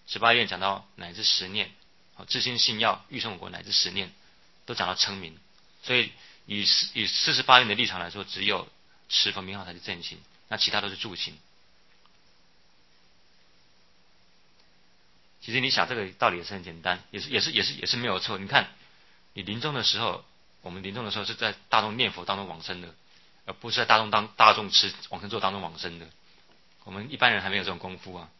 18愿讲到乃至10念，至心信要欲生我国乃至10念，都讲到称名。所以以48愿的立场来说，只有持佛名号才是正行，那其他都是助行。其实你想这个道理也是很简单，也是没有错。你看，你临终的时候，我们临终的时候是在大众念佛当中往生的，而不是在大众吃往生咒当中往生的。我们一般人还没有这种功夫啊。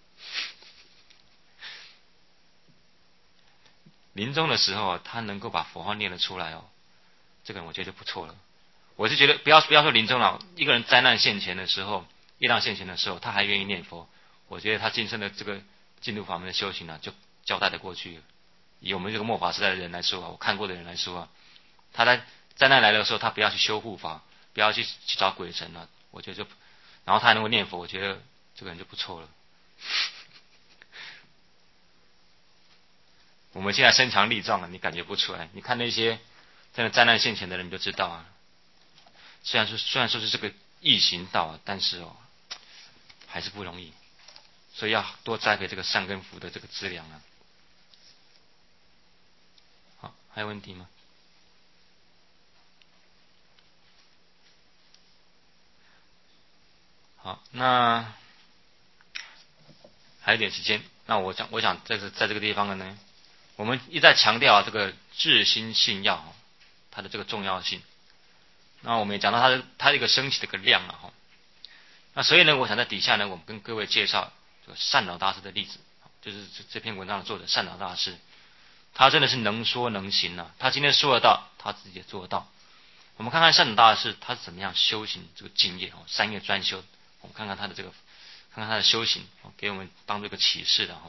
临终的时候他能够把佛号念得出来这个人我觉得就不错了。我是觉得不要说临终了，一个人灾难现前的时候，业障现前的时候，他还愿意念佛，我觉得他今生的这个净土法门的修行就交代得过去了。以我们这个末法时代的人来说我看过的人来说他在灾难来的时候，他不要去修护法，不要去找鬼神我觉得然后他还能够念佛，我觉得这个人就不错了。我们现在身强力壮你感觉不出来，你看那些真的灾难现前的人你就知道虽然说是这个易行道但是还是不容易，所以要多栽培这个善根福的这个资粮好，还有问题吗？好，那还有点时间，那我想在这个地方呢，我们一再强调这个至心信要它的这个重要性。那我们也讲到它的一个升起的一个量那所以呢，我想在底下呢，我们跟各位介绍这个善导大师的例子，就是这篇文章的作者善导大师，他真的是能说能行他今天说得到，他自己也做得到。我们看看善导大师他是怎么样修行这个敬业3业专修，我们看看他的修行给我们当做一个启示的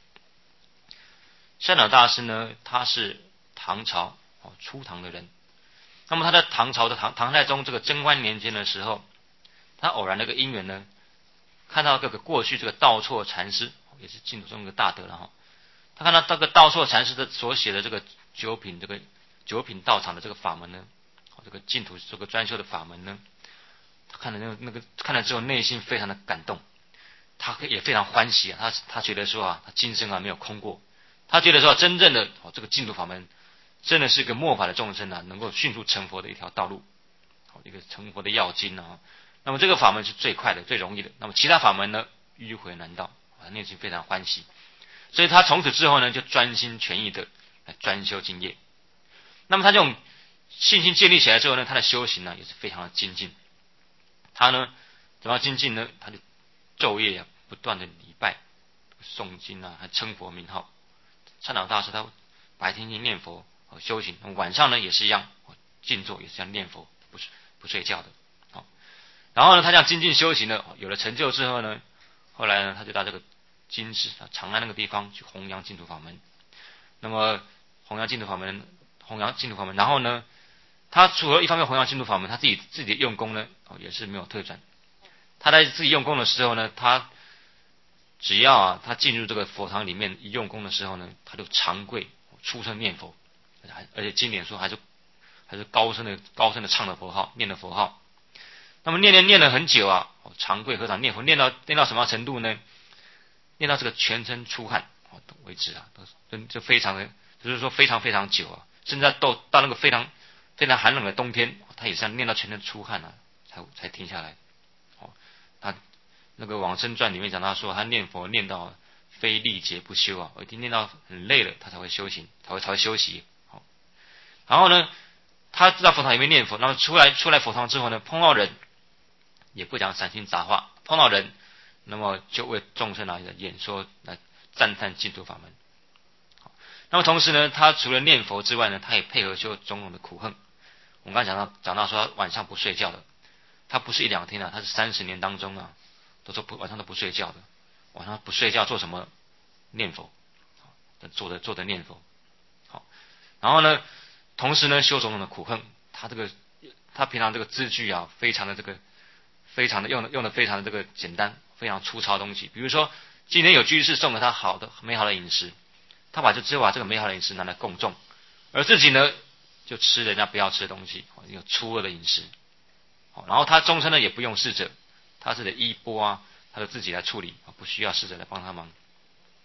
善导大师呢，他是唐朝初唐的人。那么他在唐朝的唐太宗这个贞观年间的时候，他偶然的一个因缘呢，看到这个过去这个道绰禅师，也是净土中一个大德了他看到这个道绰禅师的所写的这个九品道场的这个法门呢，这个净土这个专修的法门呢，他看了之后内心非常的感动，他也非常欢喜他觉得说他今生没有空过，他觉得说真正的这个净土法门真的是一个末法的众生能够迅速成佛的一条道路，一个成佛的要经那么这个法门是最快的最容易的，那么其他法门呢迂回难道，内心非常欢喜，所以他从此之后呢就专心全意的来专修净业。那么他这种信心建立起来之后呢，他的修行也是非常的精进。他呢怎么样精进呢？他就昼夜不断的礼拜诵经还称佛名号。善导大师他白天去念佛修行，晚上呢也是一样静坐，也是这样念佛，不睡觉的然后呢他这样精进修行呢，有了成就之后呢，后来呢他就到这个金市长安那个地方去弘扬净土法门。那么弘扬净土法门，然后呢他除了一方面弘扬净土法门，他自己的用功呢也是没有退转。他在自己用功的时候呢，他只要他进入这个佛堂里面一用功的时候呢，他就长跪出声念佛，而且经典说还是高声的唱的佛号，念的佛号。那么念了很久长跪合掌念佛，念到什么程度呢？念到这个全身出汗为止就非常的，就是说非常非常久甚至到那个非常非常寒冷的冬天，他也是念到全身出汗才停下来他那个往生传里面讲到说，他念佛念到非历劫不休一定念到很累了，他才会修行，才会休息然后呢他知道佛堂里面念佛，那么出来佛堂之后呢，碰到人也不讲散心杂话，碰到人那么就为众生演说来赞叹净土法门。那么同时呢，他除了念佛之外呢，他也配合修种种的苦行。我们刚才讲到说他晚上不睡觉的，他不是1、2天他是30年当中都说晚上都不睡觉的。晚上不睡觉做什么？念佛，坐着念佛。然后呢同时呢修种种的苦行，他平常这个字句非常的非常的用的非常的这个简单，非常粗糙的东西。比如说今天有居士送给他美好的饮食，他只有把这个美好的饮食拿来供众，而自己呢就吃人家不要吃的东西，有粗恶的饮食。然后他终身呢也不用侍者，他是的衣钵他就自己来处理，不需要侍者来帮他忙。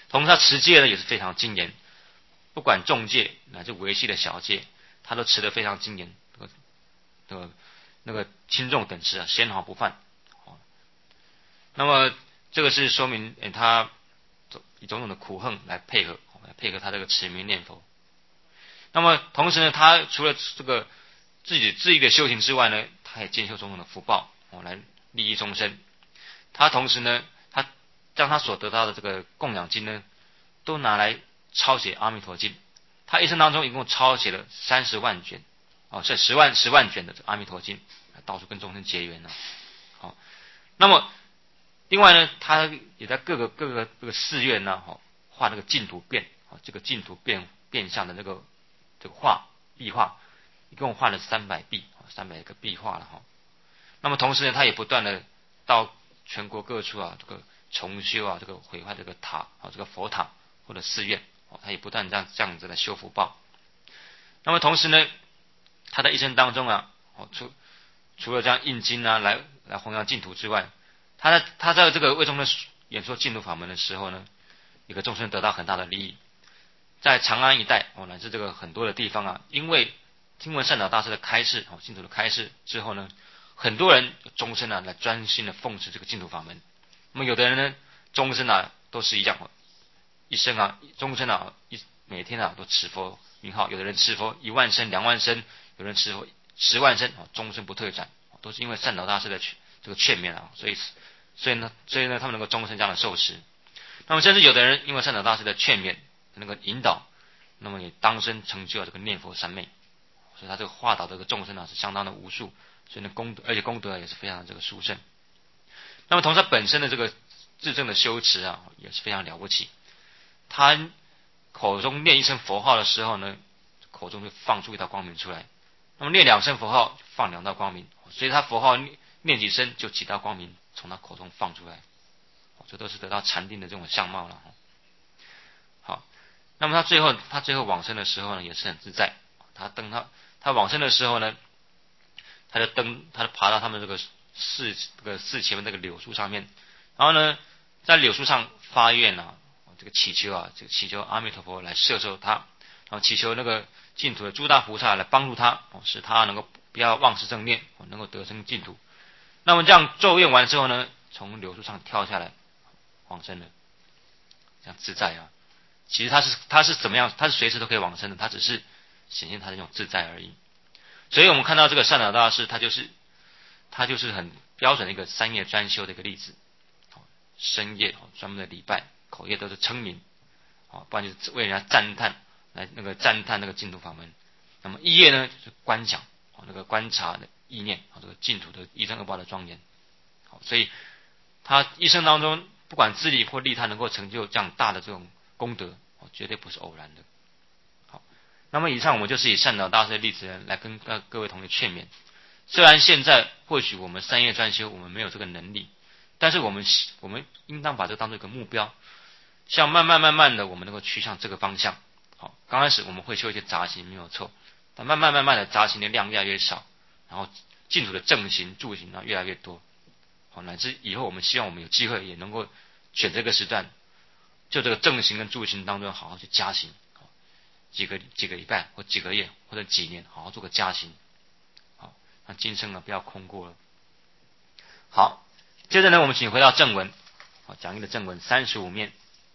同时他持戒呢也是非常精严，不管重戒乃至维系的小戒，他都持得非常精严，那个轻重等持啊，纤毫不犯。那么这个是说明他以种种的苦恨来配合他这个持名念佛。那么同时呢，他除了这个自己的修行之外呢，他也兼修种种的福报来利益众生。他同时呢，他将他所得到的这个供养金呢，都拿来抄写阿弥陀经。他一生当中一共抄写了30万卷，是10万卷的阿弥陀经，到处跟众生结缘了。好，那么另外呢，他也在各个这个寺院呢，画那个净土变，这个净土变相的这个壁画，一共画了300壁，300个壁画了哈。那么同时呢，他也不断的到全国各处这个重修这个毁坏这个塔这个佛塔或者寺院，他也不断这样子来修福报。那么同时呢，他的一生当中除了这样印经来弘扬净土之外，他在这个为众生演说净土法门的时候呢，一个众生得到很大的利益。在长安一带乃至这个很多的地方因为听闻善导大师的开示净土的开示之后呢，很多人终身来专心的奉持这个净土法门。那么有的人呢，终身都是一样，一生终身每天都持佛名号，有的人持佛1万声2万声，有人持佛10万声，终身不退转，都是因为善导大师的这个劝勉所以呢他们能够终身这样的受持。那么甚至有的人因为善导大师的劝勉那个引导，那么也当生成就了这个念佛三昧，所以他这个化导这个众生是相当的无数，所以呢而且功德也是非常的这个殊胜。那么同时他本身的这个自证的修持也是非常了不起。他口中念一声佛号的时候呢，口中就放出一道光明出来，那么念2声佛号放2道光明，所以他佛号念几声就几道光明从他口中放出来，这都是得到禅定的这种相貌了。好，那么他最后往生的时候呢，也是很自在。他往生的时候呢，他就爬到他们这个寺前面这个柳树上面，然后呢，在柳树上发愿这个祈求阿弥陀佛来摄受他，然后祈求那个净土的诸大菩萨来帮助他，使他能够不要忘失正念，能够得生净土。那么这样咒愿完之后呢，从柳树上跳下来往生了，这样自在其实他是怎么样？他是随时都可以往生的，他只是显现他的这种自在而已。所以我们看到这个善导大师，他就是很标准的一个3业专修的一个例子。深夜专门的礼拜，口业都是称名，不然就是为人家赞叹那个净土法门。那么意业呢，就是观想那个观察的意念这个净土的一生二报的庄严。所以他一生当中不管自利或利他能够成就这样大的这种功德，绝对不是偶然的。好，那么以上我们就是以善导大师的例子来跟各位同学劝勉。虽然现在或许我们3业专修我们没有这个能力，但是我们应当把这个当做一个目标，像慢慢的我们能够趋向这个方向。好，刚开始我们会修一些杂行没有错，但慢慢的杂行的量越来越少，然后净土的正行助行越来越多。好，乃至以后我们希望我们有机会也能够选这个时段，就这个正行跟助行当中好好去加行，几个礼拜或几个月或者几年，好好做个加行。好，那今生不要空过了。好，接着呢，我们请回到正文，讲义的正文35面。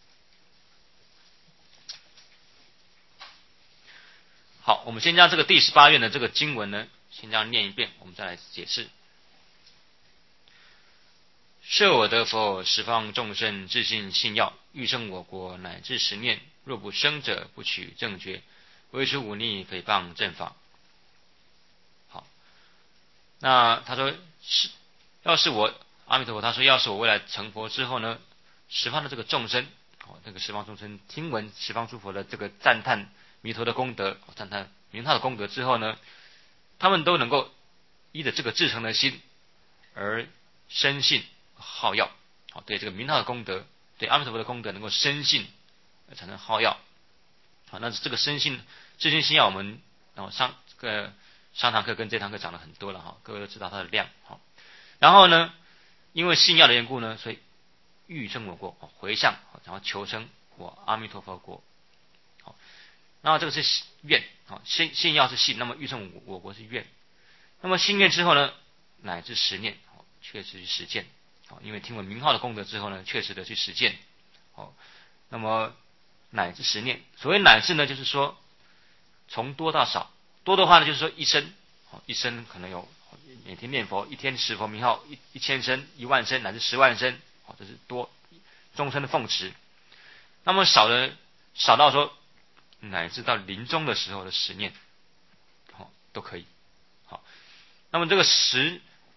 好，我们先将这个第18愿的这个经文呢，先这样念一遍，我们再来解释。设我得佛，十方众生自信信要，欲生我国乃至10念，若不生者，不取正觉，唯除忤逆诽谤正法。好，那他说要是我阿弥陀佛，他说要是我未来成佛之后呢，十方的这个众生，这个十方众生听闻十方诸佛的这个赞叹弥陀的功德，赞叹名号的功德之后呢，他们都能够依着这个至诚的心而深信好要，对这个名号的功德，对阿弥陀佛的功德能够深信而产生好要。好，那这个深信至心信要，我们上堂课跟这堂课讲了很多了各位都知道它的量。好，然后呢，因为信要的缘故呢，所以欲生我国，回向，然后求生我阿弥陀佛国。好，那这个是愿，好，信要是信，那么欲生我国是愿。那么信愿之后呢，乃至实念，确实去实践。因为听闻名号的功德之后呢，确实的去实践。那么乃至实念，所谓乃至呢，就是说从多到少，多的话呢，就是说一生，一生可能有每天念佛，一天10佛名号1000声、10000声乃至10万声，这是多终身的奉持。那么少到说乃至到临终的时候的实念，都可以。好，那么这个实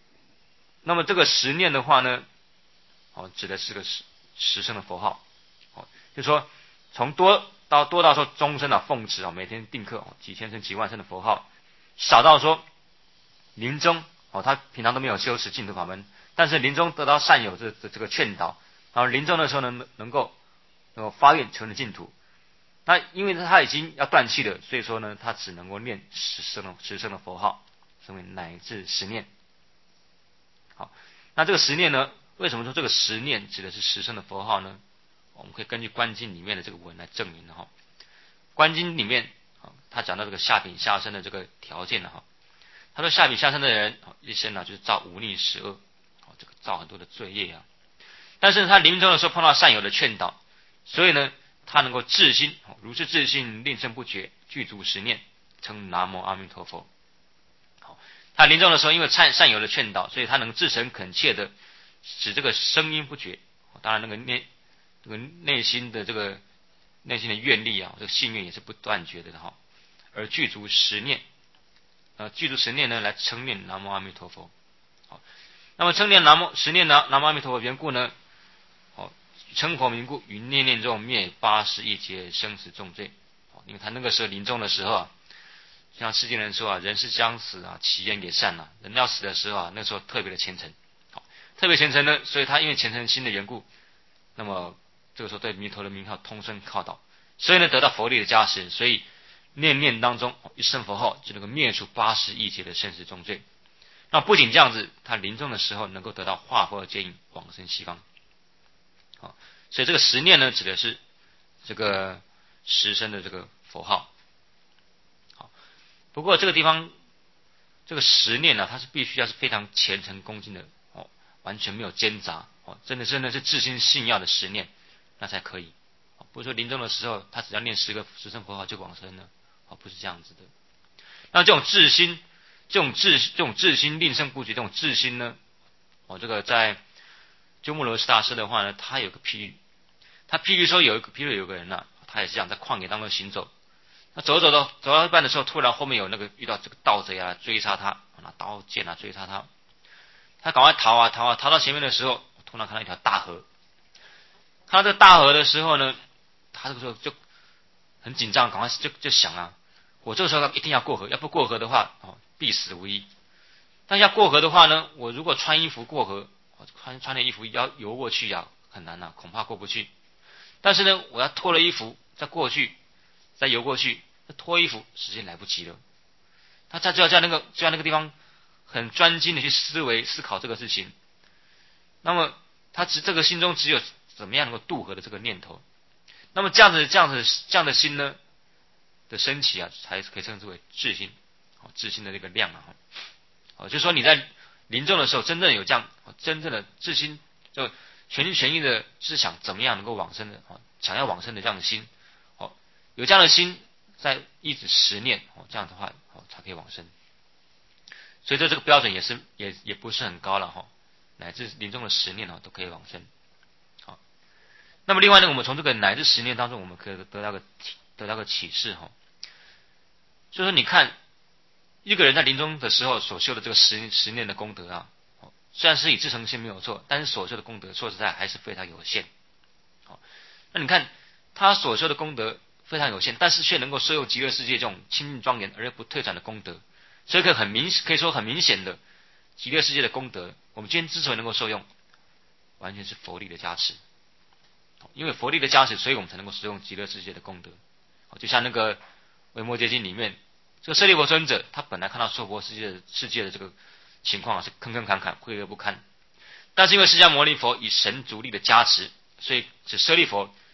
念的话呢，指的是个十声的佛号。就是说从多到说终身奉持每天定课几千声几万声的佛号，少到说临终他平常都没有修持净土法门，但是临终得到善友这个劝导，然后临终的时候呢能够发愿求得净土。那因为他已经要断气了，所以说呢他只能够念十声的佛号，称为乃至实念。好，那这个实念呢，为什么说这个实念指的是十声的佛号呢？我们可以根据观经里面的这个文来证明哈。观经里面他讲到这个下品下生的这个条件哈。他说下品下生的人一生呢就是造无逆十恶，这个造很多的罪业啊。但是他临终的时候碰到善友的劝导，所以呢他能够至心如是至心令声不绝，具足十念，称南无阿弥陀佛。他临终的时候因为善友的劝导，所以他能至诚恳切的使这个声音不绝。当然这个内心的愿力这个信愿也是不断绝的哈，而具足十念，具足十念呢来称念南无阿弥陀佛。好，那么称念南无阿弥陀佛缘故呢，称佛名故，于念念中灭80亿劫生死重罪。因为他那个时候临终的时候像世间人说人是将死其言也善人要死的时候那时候特别的虔诚，特别虔诚呢，所以他因为虔诚心的缘故，那么这个时候对弥陀的名号通声靠倒，所以呢得到佛力的加持，所以念念当中一声佛号就能够灭除80亿劫的生死重罪。那不仅这样子，他临终的时候能够得到化佛接引往生西方。所以这个十念呢指的是这个十声的这个佛号。好，不过这个地方这个十念它是必须要是非常虔诚恭敬的完全没有奸杂真的是至心信要的十念，那才可以。不是说临终的时候他只要念10个十声佛号就往生了，不是这样子的。那这种至心令声不绝，这种至心呢，这个在鸠摩罗什大师的话呢，他有个譬喻，他譬喻说有个人他也是这样在旷野当中行走，那走到一半的时候，突然后面有遇到这个盗贼追杀他，拿刀剑追杀他，他赶快逃到前面的时候，突然看到一条大河，看到这个大河的时候呢，他这个时候就很紧张，赶快就想我这个时候一定要过河，要不过河的话必死无疑。但要过河的话呢，我如果穿衣服过河，穿的衣服要游过去很难恐怕过不去。但是呢，我要脱了衣服再过去，再游过去，脱衣服时间来不及了。他就要在那个地方很专心的去思考这个事情。那么他这个心中只有怎么样能够渡河的这个念头。那么这样的心呢的升起才可以称之为至心，至心的这个量就是说你在临终的时候真正有这样真正的至心，就全心全意的是想怎么样能够往生的想要往生的这样的心，有这样的心在一直10念这样的话才可以往生。所以这个标准也不是很高了乃至临终的10念都可以往生。好，那么另外呢，我们从这个乃至10念当中，我们可以得到个启示就是说你看一个人在临终的时候所修的这个十念的功德虽然是以至诚心没有错，但是所修的功德说实在还是非常有限。那你看他所修的功德非常有限，但是却能够受用极乐世界这种清净庄严而又不退转的功德，所以可以说很明显的极乐世界的功德，我们今天之所以能够受用，完全是佛力的加持。因为佛力的加持，所以我们才能够使用极乐世界的功德。就像那个维摩诘经里面，这个舍利弗尊者他本来看到娑婆世界的这个情况是坑坑坎坎晦恶不堪，但是因为释迦牟尼佛以神足力的加持，所以使舍利弗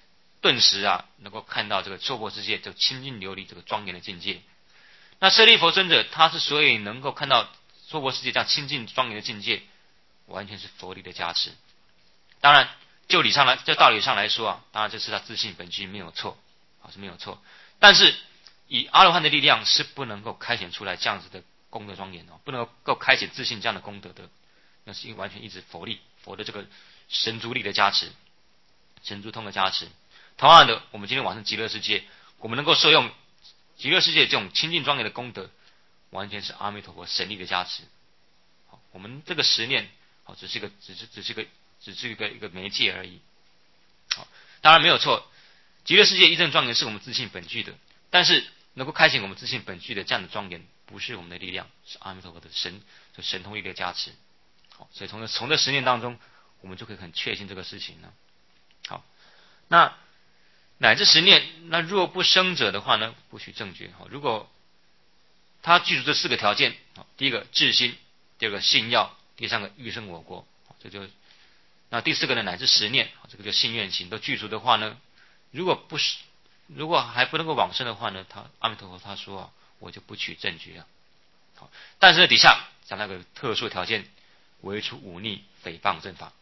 顿时能够看到这个娑婆世界这个清净琉璃这个庄严的境界。那舍利弗尊者他之所以能够看到娑婆世界这样清净庄严的境界，完全是佛力的加持。当然就道理上来说当然这是他自信本具没有错是没有错，但是以阿罗汉的力量是不能够开显出来这样子的功德庄严不能够开显自信这样的功德的，那是完全一直佛力佛的这个神足力的加持，神足通的加持。同样的，我们今天往生极乐世界，我们能够受用极乐世界这种清净庄严的功德，完全是阿弥陀佛神力的加持。我们这个十念只是一个媒介而已。当然没有错，极乐世界一正庄严是我们自信本具的，但是能够开显我们自信本具的这样的庄严，不是我们的力量，是阿弥陀佛的神通力的加持。所以从这十念当中，我们就可以很确信这个事情了。好，那乃至十念，那若不生者的话呢，不许正觉。如果他具足这四个条件，第一个智心，第二个信要，第三个欲生我国，那第四个呢，乃至十念，这个叫信愿行都具足的话呢，如果还不能够往生的话呢，阿弥陀佛他说我就不取正觉。但是呢底下讲那个特殊条件，唯除忤逆诽谤正法。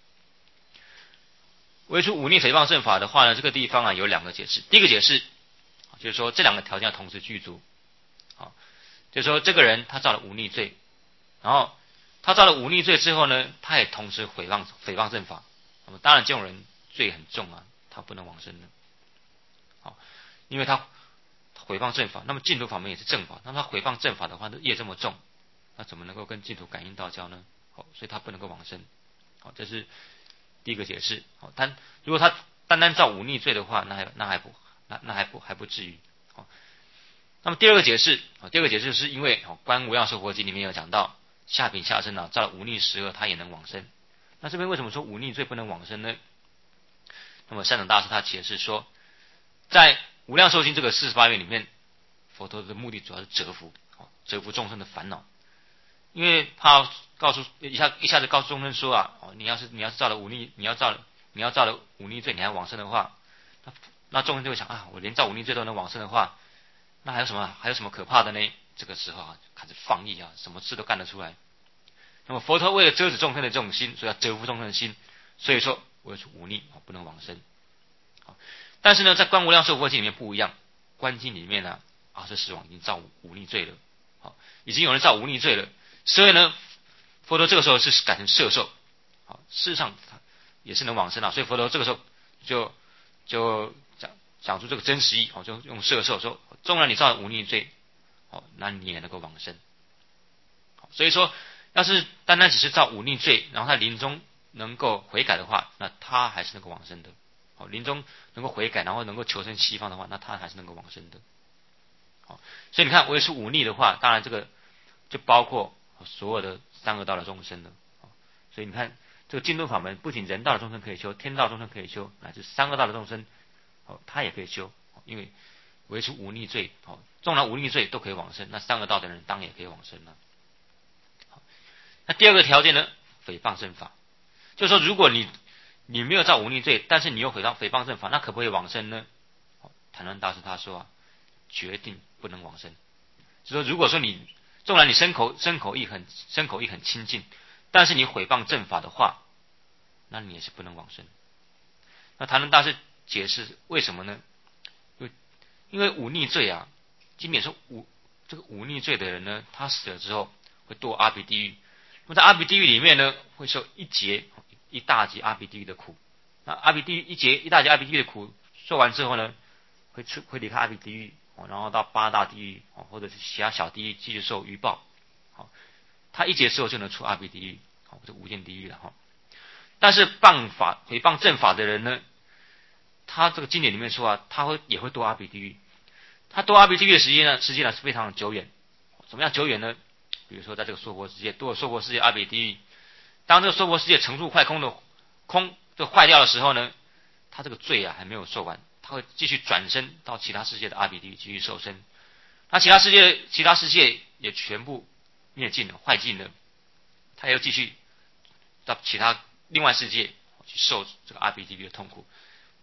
唯除忤逆诽谤正法的话呢，这个地方有两个解释。第一个解释就是说这两个条件要同时具足。就是说这个人他造了忤逆罪，然后他造了忤逆罪之后呢，他也同时诽谤正法。那么当然这种人罪很重他不能往生的。因为他诽谤正法，那么净土法门也是正法，那他诽谤正法的话，业这么重，那怎么能够跟净土感应道交呢？所以他不能够往生。这是第一个解释。但如果他单单造忤逆罪的话，那还不至于。那么第二个解释是因为观无量寿佛经里面有讲到，下品下生造了忤逆十恶，他也能往生。那这边为什么说忤逆罪不能往生呢？那么善长大师他解释说，在无量寿经这个48愿里面，佛陀的目的主要是折服众生的烦恼，因为他一下子告诉众生说你要是造了忤逆，你要造了忤逆罪，你还往生的话，那众生就会想我连造忤逆罪都能往生的话，那还有什么可怕的呢？这个时候开始放逸什么事都干得出来。那么佛陀为了遮止众生的这种心，所以要折服众生的心，所以说为了忤逆不能往生。但是呢，在观无量寿佛经里面不一样，观经里面阿阇世王已经造忤逆罪了，已经有人造忤逆罪了，所以呢，佛陀这个时候是改成摄受，事实上也是能往生所以佛陀这个时候就讲出这个真实意，就用摄受说，纵然你造了忤逆罪，那你也能够往生。所以说，要是单单只是造忤逆罪，然后他临终能够悔改的话，那他还是能够往生的。临终能够悔改，然后能够求生西方的话，那他还是能够往生的。所以你看，唯除忤逆的话，当然这个就包括所有的三恶道的众生了。所以你看，这个净土法门不仅人道的众生可以修，天道众生可以修，乃至三恶道的众生，他也可以修。因为唯除忤逆罪，纵然忤逆罪都可以往生，那三恶道的人当然也可以往生了。那第二个条件呢，诽谤正法，就是说如果你没有造忤逆罪，但是你又诽谤正法，那可不可以往生呢？谭鸾大师他说决定不能往生。就说如果说你纵然你身口意很清净，但是你诽谤正法的话，那你也是不能往生。那谭鸾大师解释为什么呢？因为忤逆罪经典说这个忤逆罪的人呢，他死了之后会堕阿鼻地狱。那么在阿鼻地狱里面呢，会受一大劫阿鼻地狱的苦。那阿鼻地狱一大劫阿鼻地狱的苦受完之后呢，会离开阿鼻地狱，然后到八大地狱或者是其他小地狱继续受余报。他一劫之后就能出阿鼻地狱，或者无间地狱了。但是诽谤正法的人呢，他这个经典里面说他也会堕阿鼻地狱。他堕阿鼻地狱的时间呢是非常的久远。怎么样久远呢？比如说在这个娑婆世界堕娑婆世界阿鼻地狱，当这个娑婆世界成住坏空的空就坏掉的时候呢，他这个罪还没有受完，他会继续转身到其他世界的阿鼻地狱继续受生。那其他世界也全部灭尽了坏尽了，他又继续到另外世界去受这个阿鼻地狱的痛苦。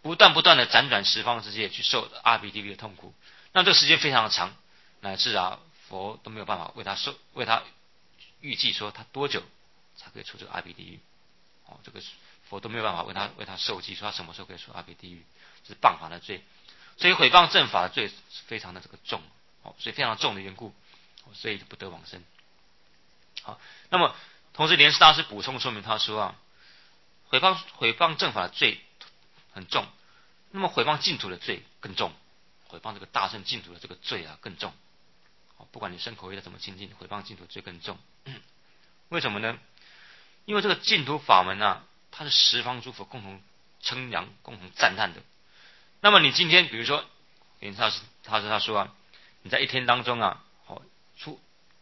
不断的辗转十方世界去受阿鼻地狱的痛苦。那这个时间非常的长，乃至佛都没有办法为他预计说他多久才可以出这个阿鼻地狱。这个佛都没有办法为他受记说他什么时候可以出阿鼻地狱，这是谤法的罪。所以毁谤正法的罪是非常的这个重，所以非常重的缘故，所以就不得往生。好，那么同时莲师大师补充说明，他说毁谤正法的罪很重，那么毁谤净土的罪更重，毁谤这个大乘净土的这个罪更重。不管你身口意的怎么清净，毁谤净土罪更重。为什么呢？因为这个净土法门它是十方诸佛共同称扬、共同赞叹的。那么你今天比如说，他说你在一天当中出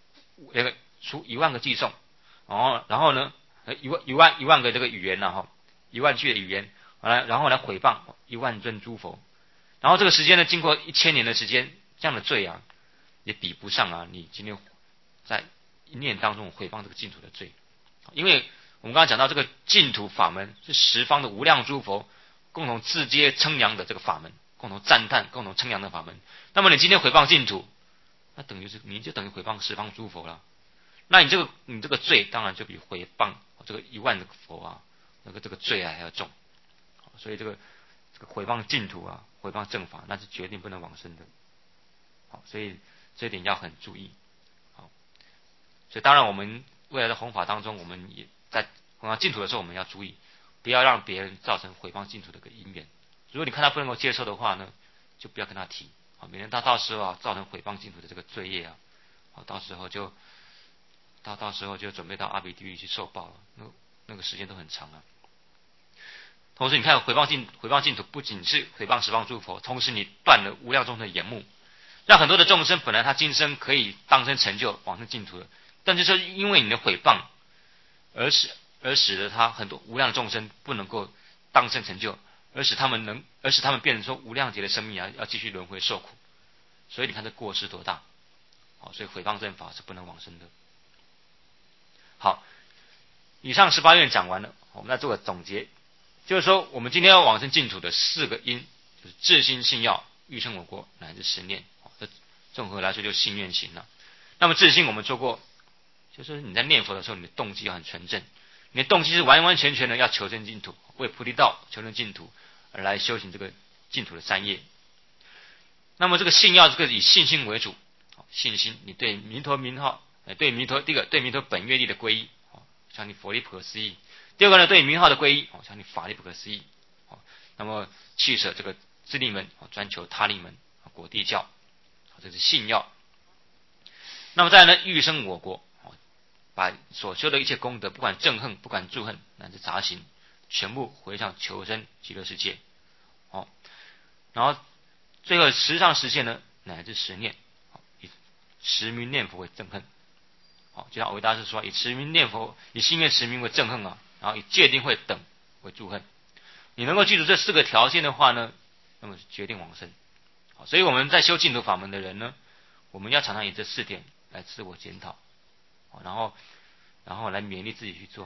1万个偈颂，然后呢一万个这个语言1万句的语言，然后来毁谤1万尊诸佛，然后这个时间呢，经过1000年的时间，这样的罪也比不上你今天在一念当中毁谤这个净土的罪。因为我们刚刚讲到这个净土法门是十方的无量诸佛共同自皆称扬的这个法门，共同赞叹、共同称扬的法门。那么你今天毁谤净土，那你就等于毁谤十方诸佛了。那你这个罪当然就比毁谤这个1万个佛这个罪还要重。所以这个毁谤净土毁谤正法，那是决定不能往生的。所以这一点要很注意。所以当然我们未来的弘法当中，我们也在弘扬净土的时候，我们要注意，不要让别人造成毁谤净土的一个因缘。如果你看他不能够接受的话呢，就不要跟他提，免得他到时候造成毁谤净土的这个罪业到时候就准备到阿鼻地狱去受报了，那个时间都很长同时你看毁谤净土，不仅是毁谤十方诸佛，同时你断了无量众生的眼目，让很多的众生本来他今生可以当生成就往生净土的，但就是因为你的毁谤而使得他很多无量众生不能够当生成就，而使他们变成说无量劫的生命要继续轮回受苦。所以你看这过失多大。所以毁谤正法是不能往生的。好，以上18愿讲完了，我们再做个总结，就是说我们今天要往生净土的4个因，就是至心信要、欲生我国乃至十念，这综合来说就是信愿行了。那么至心我们说过，就是你在念佛的时候，你的动机要很纯正，你的动机是完完全全的要求生净土，为菩提道求生净土而来修行这个净土的三业。那么这个信要，这个以信心为主，信心你对弥陀名号，对弥陀，第一个对弥陀本愿力的皈依，像你佛力不可思议；第二个呢，对名号的皈依，像你法力不可思议。那么弃舍这个自利门，专求他利门，果地教，这是信要。那么再来呢，欲生我国，把所修的一切功德，不管憎恨，不管诸恨，乃至杂行，全部回向求生极乐世界。然后最后实上实现呢，乃至十念，以持名念佛为憎恨。就像藕益大师说，以持名念佛，以心愿持名为憎恨然后以戒定慧等为诸恨。你能够记住这4个条件的话呢，那么决定往生。所以我们在修净土法门的人呢，我们要常常以这4点来自我检讨，然后来勉励自己去做。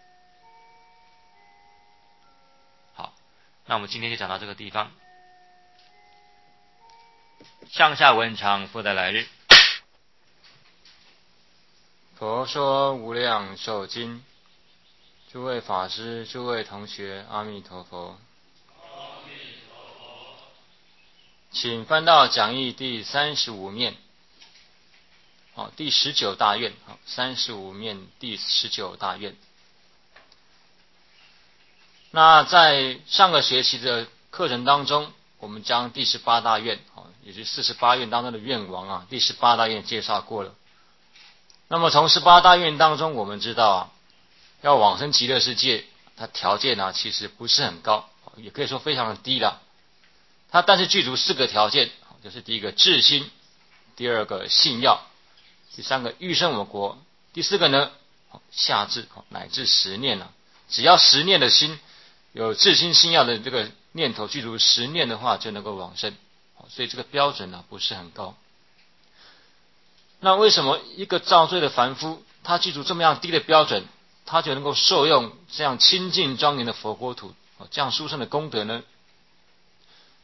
好，那我们今天就讲到这个地方。上下文长，复待来日。 佛说无量寿经，诸位法师、诸位同学，阿弥陀佛。请翻到讲义第35面，第19大愿，35面第19大愿。那在上个学期的课程当中，我们将第18大愿，也就是48愿当中的愿王第18大愿介绍过了。那么从18大愿当中，我们知道要往生极乐世界，它条件其实不是很高，也可以说非常的低了。它但是具足4个条件，就是第一个至心，第二个信要，第三个欲生我国，第4个呢下至乃至十念只要10念的心，有至心信要的这个念头具足10念的话，就能够往生。所以这个标准不是很高。那为什么一个造罪的凡夫，他具足这么样低的标准，他就能够受用这样清净庄严的佛国土，这样殊胜的功德呢？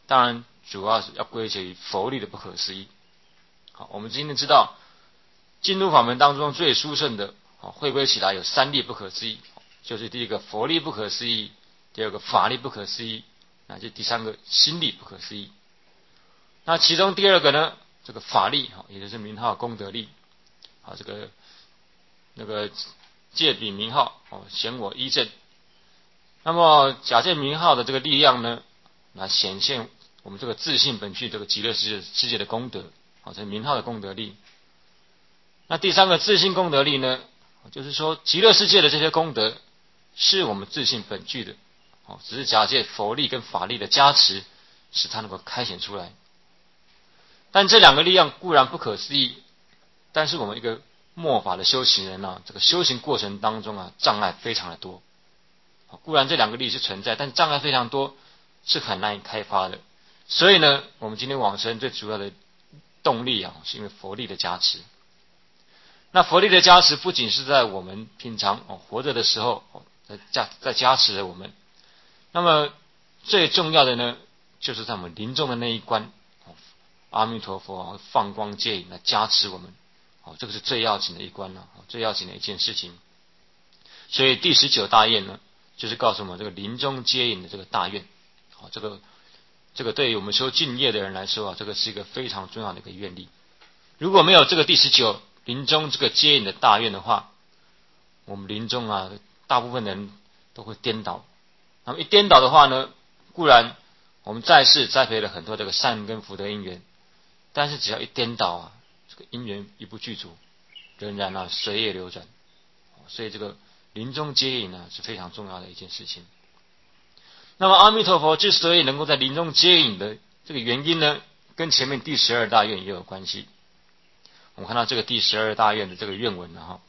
当然主要是要归结于佛力的不可思议。好，我们今天知道进入法门当中最殊胜的，汇归起来有三力不可思议，就是第一个佛力不可思议，第二个法力不可思议，那就第三个心力不可思议。那其中第二个呢，这个法力，也就是名号功德力，这个那个借彼名号，显我依正。那么假借名号的这个力量呢，来显现我们这个自性本具这个极乐世界的功德，这名号的功德力。那第三个自性功德力呢，就是说极乐世界的这些功德是我们自性本具的，只是假借佛力跟法力的加持，使它能够开显出来。但这两个力量固然不可思议，但是我们一个末法的修行人啊，这个修行过程当中啊，障碍非常的多。固然这两个力是存在，但障碍非常多，是很难以开发的。所以呢，我们今天往生最主要的动力啊，是因为佛力的加持。那佛力的加持不仅是在我们平常活着的时候在加持着我们，那么最重要的呢，就是在我们临终的那一关，阿弥陀佛放光接引来加持我们，这个是最要紧的一关了，最要紧的一件事情。所以第19大愿呢，就是告诉我们这个临终接引的这个大愿，这个对于我们修净业的人来说啊，这个是一个非常重要的一个愿力。如果没有这个第19临终这个接引的大愿的话，我们临终啊，大部分人都会颠倒。那么一颠倒的话呢，固然我们在世栽培了很多这个善根福德因缘，但是只要一颠倒啊，这个因缘一不具足，仍然啊随业流转。所以这个临终接引呢是非常重要的一件事情。那么阿弥陀佛之所以能够在临终接引的这个原因呢，跟前面第12大愿也有关系。我们看到这个第12大愿的这个愿文呢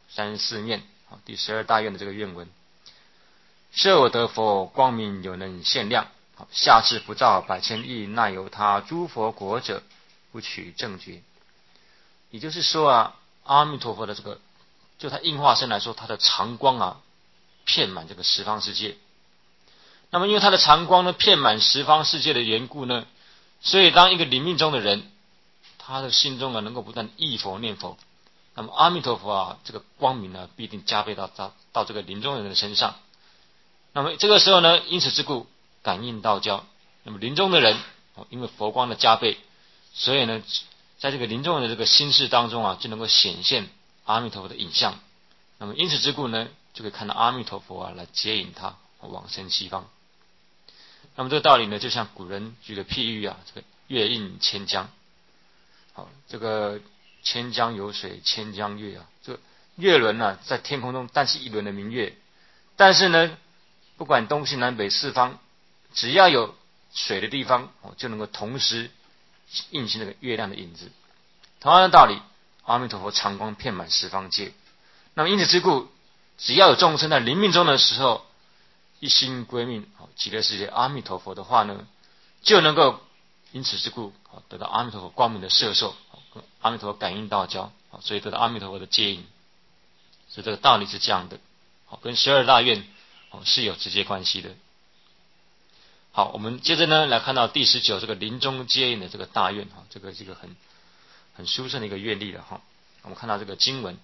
，34面，第12大愿的这个愿文，设我得佛光明有能限量，下至不照百千亿，那由他诸佛国者，不取正觉。也就是说啊，阿弥陀佛的这个就他应化身来说，他的常光啊遍满这个十方世界。那么因为他的常光呢遍满十方世界的缘故呢，所以当一个临命中的人，他的心中能够不断忆佛念佛，那么阿弥陀佛啊这个光明呢必定加倍到这个临终人的身上。那么这个时候呢，因此之故感应道交，那么临终的人因为佛光的加倍，所以呢在这个临终人的这个心事当中啊，就能够显现阿弥陀佛的影像。那么因此之故呢，就可以看到阿弥陀佛啊来接引他往生西方。那么这个道理呢，就像古人举的譬喻啊，这个月映千江。这个千江有水千江月啊，这个月轮呢在天空中但是一轮的明月，但是呢不管东西南北四方，只要有水的地方就能够同时映现那个月亮的影子。同样的道理，阿弥陀佛常光遍满十方界。那么因此之故，只要有众生在临命终的时候一心归命极乐世界阿弥陀佛的话呢，就能够因此之故得到阿弥陀佛光明的摄受，跟阿弥陀佛感应道交，所以得到阿弥陀佛的接引。所以这个道理是这样的，跟12大愿是有直接关系的。好，我们接着呢来看到第19这个临终接引的这个大愿，这个是一个很殊胜的一个愿力了哈。我们看到这个经文，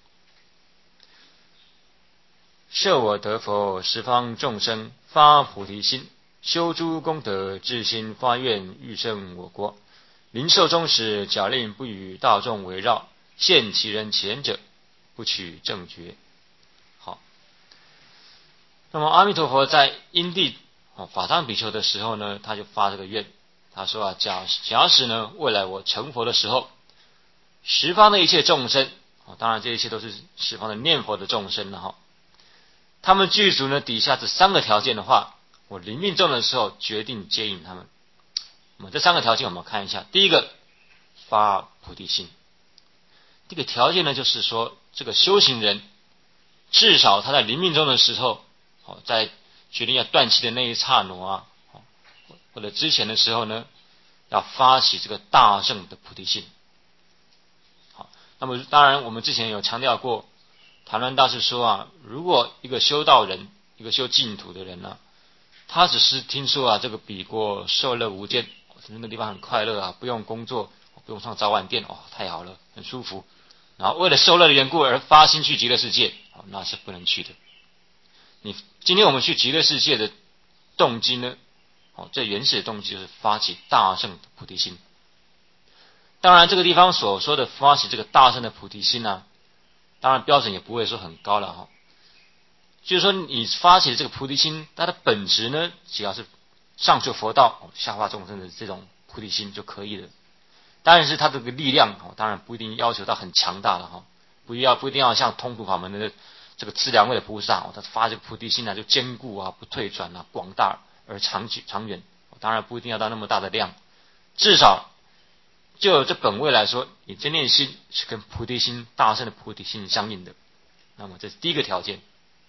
设我得佛十方众生发菩提心，修诸功德至心发愿欲生我国，临寿终时假令不与大众围绕，现其人前者，不取正觉。好，那么阿弥陀佛在因地法藏比丘的时候呢，他就发这个愿，他说啊，假使呢未来我成佛的时候，十方的一切众生，当然这一切都是十方的念佛的众生了哈，他们具足呢底下这3个条件的话，我临命终的时候决定接引他们。那么这3个条件我们看一下，第一个发菩提心。这个条件呢就是说，这个修行人至少他在临命终的时候，在决定要断气的那一刹那啊，或者之前的时候呢，要发起这个大乘的菩提心。好，那么当然我们之前有强调过，谭鸾大师说啊，如果一个修道人，一个修净土的人呢， 他只是听说啊，这个比国受乐无间，那个地方很快乐啊，不用工作，不用上早晚店，太好了，很舒服。然后为了受乐的缘故而发心去极乐世界，那是不能去的。今天我们去极乐世界的动机呢，最原始的动机就是发起大乘的菩提心。当然，这个地方所说的发起这个大乘的菩提心呢，当然标准也不会说很高了就是说，你发起的这个菩提心，它的本质呢，只要是上求佛道、下化众生的这种菩提心就可以了。但是它这个力量，当然不一定要求到很强大了不一定要像通途法门的这个资粮位的菩萨，他发这个菩提心就坚固不退转广大而长远。当然不一定要到那么大的量，至少就有这本位来说，你这念心是跟菩提心大乘的菩提心相应的。那么这是第一个条件。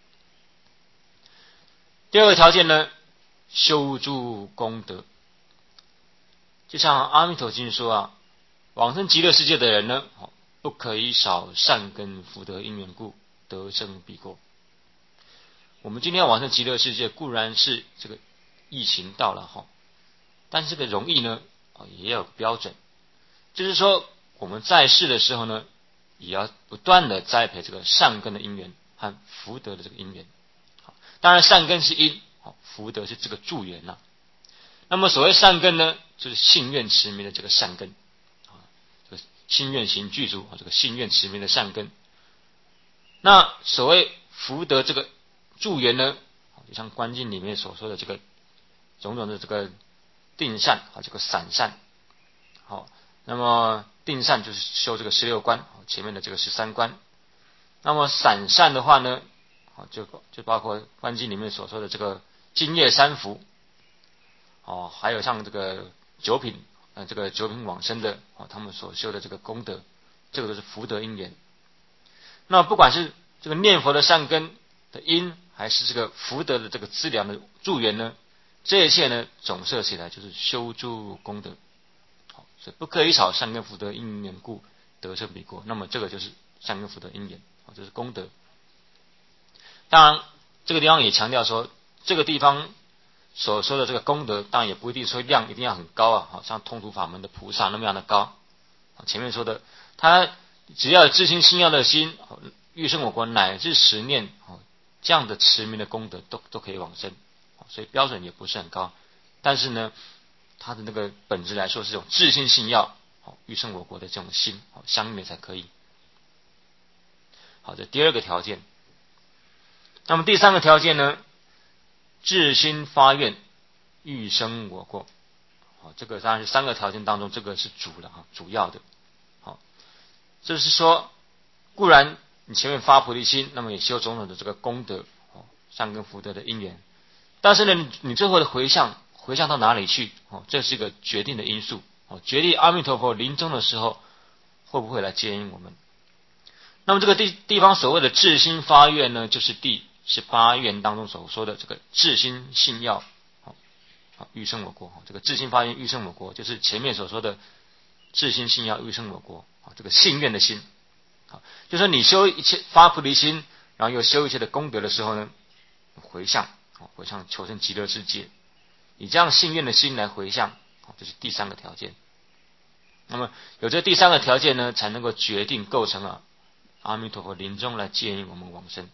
第二个条件呢，修诸功德。就像阿弥陀经说往生极乐世界的人呢，不可以少善根福德因缘故，得生彼国。我们今天往生极乐世界，固然是这个疫情到了但是这个容易呢，也有标准，就是说我们在世的时候呢，也要不断的栽培这个善根的因缘和福德的这个因缘。当然善根是因，福德是这个助缘那么所谓善根呢，就是信愿持名的这个善根这个信愿行具足这个信愿持名的善根。那所谓福德这个助缘呢，就像观经里面所说的这个种种的这个定善这个散善。那么定善就是修这个16观，前面的这个13观。那么散善的话呢，就包括观经里面所说的这个净业三福，还有像这个九品，这个九品往生的他们所修的这个功德，这个都是福德因缘。那不管是这个念佛的善根的因，还是这个福德的这个资粮的助缘呢，这一切呢总摄起来就是修诸功德。所以不可以少善根福德因缘故，得生彼国。那么这个就是善根福德因缘，这是功德。当然这个地方也强调说，这个地方所说的这个功德，当然也不一定说量一定要很高像通途法门的菩萨那么样的高。前面说的，他只要有至心信要的心，欲生我国乃至10念这样的持名的功德都可以往生，所以标准也不是很高。但是呢，它的那个本质来说是这种至心信要欲生我国的这种心相应的才可以。好，这第二个条件。那么第三个条件呢，至心发愿欲生我国。这个当然是3个条件当中这个是主要的。就是说，固然你前面发菩提心，那么也修种种的这个功德善根福德的因缘，但是呢，你最后的回向到哪里去这是一个决定的因素决定阿弥陀佛临终的时候会不会来接引我们。那么这个地方所谓的至心发愿呢，就是第18愿当中所说的这个至心信要欲生我国。这个至心发愿欲生我国，就是前面所说的至心信要欲生我国这个信愿的心。就是说你修一切发菩提心，然后又修一切的功德的时候呢，回向求生极乐世界，以这样信愿的心来回向，这是第3个条件。那么有这第3个条件呢，才能够决定构成阿弥陀佛临终来接引我们往生。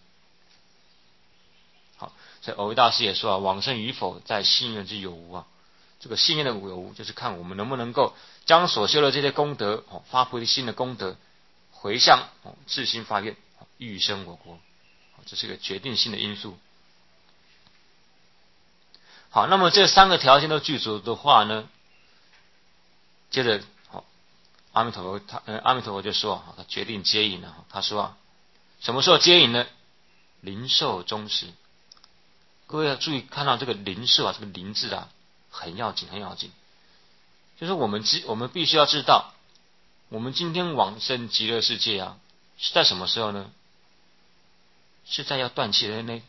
好，所以藕益大师也说往生与否在信愿之有无这个信愿的有无，就是看我们能不能够将所修的这些功德发菩提心的功德回向至心发愿欲生我国，这是一个决定性的因素。好，那么这3个条件都具足的话呢，接着阿弥陀佛就说他决定接引了。他说什么时候接引呢？临寿终时。各位要注意看到这个临寿这个临字很要紧。就是我们必须要知道，我们今天往生极乐世界是在什么时候呢？是在要断气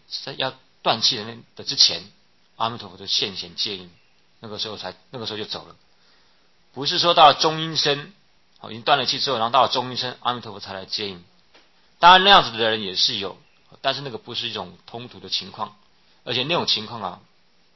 的之前，阿弥陀佛就现前接引，那个时候就走了。不是说到了中阴身已经断了气之后，然后到了中阴身，阿弥陀佛才来接引。当然那样子的人也是有，但是那个不是一种通途的情况，而且那种情况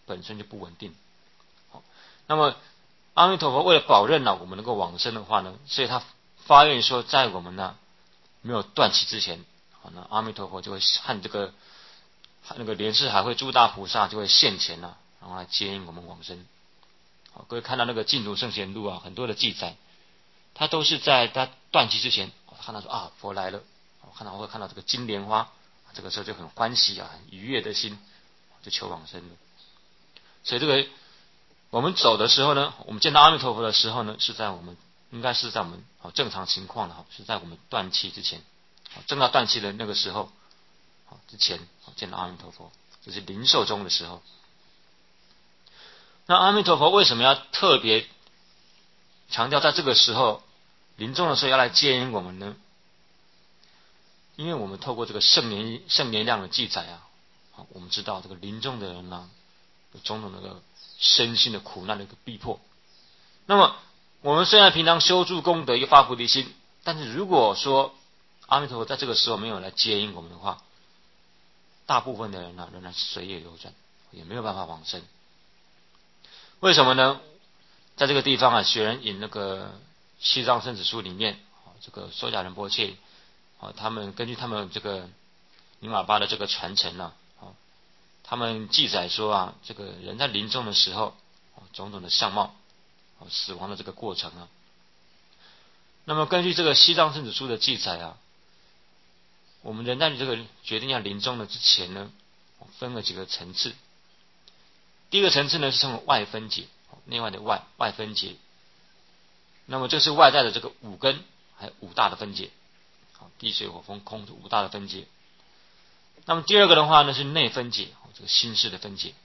本身就不稳定。好，那么阿弥陀佛为了保证我们能够往生的话呢，所以他发愿说，在我们没有断气之前，好，那阿弥陀佛就会和那个莲池海会诸大菩萨就会现前然后来接引我们往生。好，各位看到那个净土圣贤录很多的记载，他都是在他断气之前，看到说佛来了，会看到这个金莲花，这个时候就很欢喜很愉悦的心，就求往生了。所以这个我们走的时候呢，我们见到阿弥陀佛的时候呢，应该是在我们正常情况的是在我们断气之前，正要断气的那个时候之前见到阿弥陀佛，这是临寿终的时候。那阿弥陀佛为什么要特别强调在这个时候临终的时候要来接引我们呢？因为我们透过这个圣年量的记载我们知道这个临终的人有种种的身心的苦难的一个逼迫。那么我们虽然平常修诸功德又发菩提心，但是如果说阿弥陀佛在这个时候没有来接引我们的话，大部分的人仍然随业流转，也没有办法往生。为什么呢？在这个地方学人引那个西藏生死书里面，这个收甲仁波切他们根据他们这个尼玛巴的这个传承他们记载说这个人在临终的时候种种的相貌死亡的这个过程那么根据这个西藏生死书的记载我们人在这个决定要临终的之前呢，分了几个层次。第一个层次呢是称为外分解，内外的外分解。那么这是外在的这个五根，还有五大的分解，地水火风空五大的分解。那么第二个的话呢是内分解，这个心识的分解。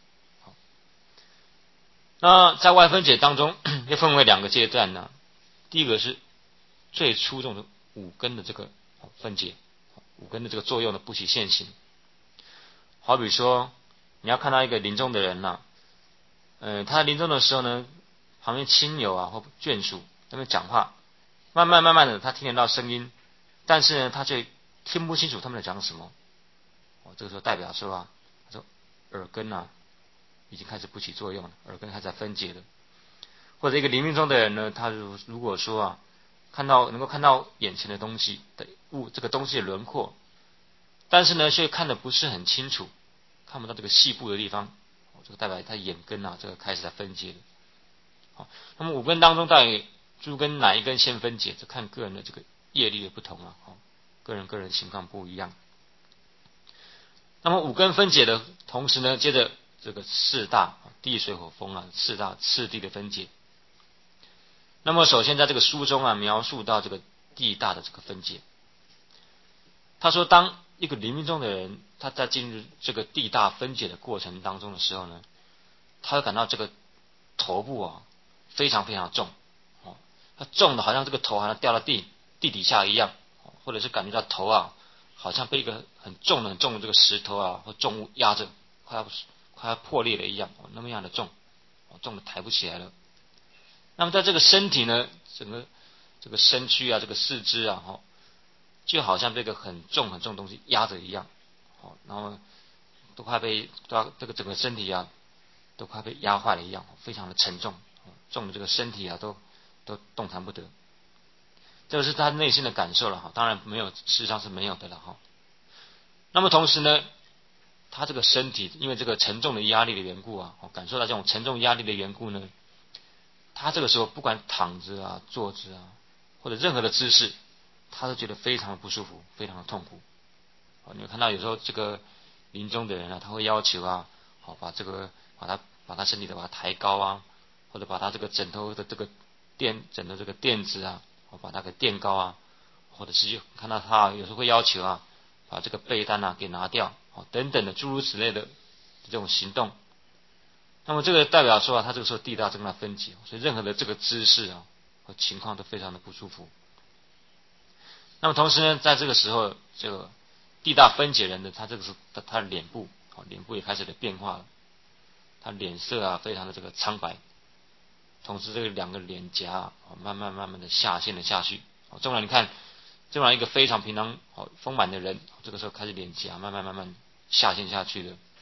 那在外分解当中又分为两个阶段呢。第一个是最初中的五根的这个分解，五根的这个作用的不起现行。好比说你要看到一个临终的人他临终的时候呢，旁边亲友或眷属在那边讲话，慢慢的他听得到声音，但是呢他却听不清楚他们在讲什么。这个时候代表说他说耳根已经开始不起作用了，耳根开始分解了。或者一个临命中的人呢，他如果说能够看到眼前的东西的这个东西的轮廓，但是呢却看得不是很清楚，看不到这个细部的地方，这个代表他眼根这个开始在分解了。那么五根当中到底诸根哪一根先分解，这看个人的这个业力的不同个人情况不一样。那么五根分解的同时呢，接着这个四大地水火风四大次第的分解。那么首先在这个书中描述到这个地大的这个分解。他说当一个临命中的人他在进入这个地大分解的过程当中的时候呢，他会感到这个头部非常非常重他重的好像这个头好像掉到地底下一样，或者是感觉到头好像被一个很重的这个石头或重物压着，快要破裂了一样那么样的重的抬不起来了。那么在这个身体呢，整个这个身躯这个四肢就好像被一个很重的东西压着一样然后都快被这个整个身体都快被压坏了一样，非常的沉重，重的这个身体都动弹不得。这个是他内心的感受了当然没有，事实上是没有的了那么同时呢，他这个身体因为这个沉重的压力的缘故感受到这种沉重压力的缘故呢，他这个时候不管躺着坐着或者任何的姿势，他都觉得非常的不舒服，非常的痛苦你会看到有时候这个临终的人他会要求把他身体把它抬高或者把他这个枕头的这个枕头这个垫子把它给垫高或者是看到他有时候会要求把这个被单给拿掉等等的诸如此类的这种行动。那么这个代表说他这个时候地大正在分解，所以任何的这个姿势和情况都非常的不舒服。那么同时呢，在这个时候这个地大分解人的他这个是他的脸部也开始的变化了，他脸色非常的这个苍白，同时这个两个脸颊慢慢的下陷了下去纵然你看纵然一个非常平常丰满的人，这个时候开始脸颊慢慢下陷下去了。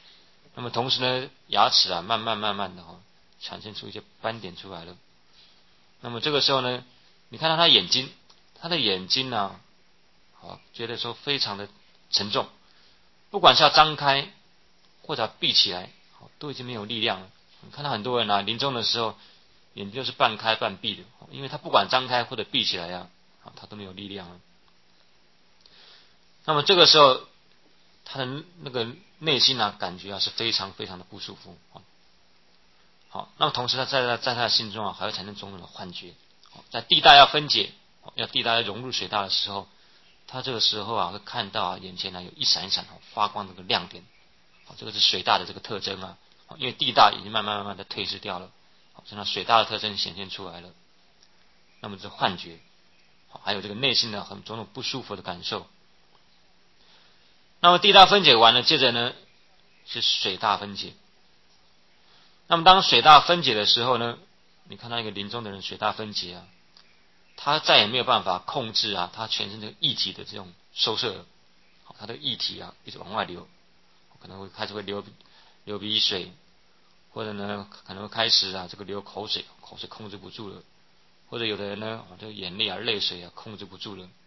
那么同时呢，牙齿啊慢慢的产生出一些斑点出来了。那么这个时候呢，你看到他的眼睛呢，觉得说非常的沉重，不管是要张开或者要闭起来，都已经没有力量了。你看到很多人啊，临终的时候眼睛就是半开半闭的，因为他不管张开或者闭起来他都没有力量了。那么这个时候，他的那个内心感觉是非常非常的不舒服。好，那么同时他在他的心中还会产生种种的幻觉。在地大要分解，要地大要融入水大的时候，他这个时候会看到眼前有一闪一闪发光的这个亮点。这个是水大的这个特征啊，因为地大已经慢慢的退失掉了，所以呢水大的特征显现出来了。那么这幻觉，还有这个内心的很种种不舒服的感受。那么地大分解完了，接着呢是水大分解。那么当水大分解的时候呢，你看到一个临终的人水大分解他再也没有办法控制他全身这个液体的这种收摄了，他的液体一直往外流，可能会开始流鼻水，或者呢可能会开始这个流口水，口水控制不住了，或者有的人呢这个眼泪泪水控制不住了，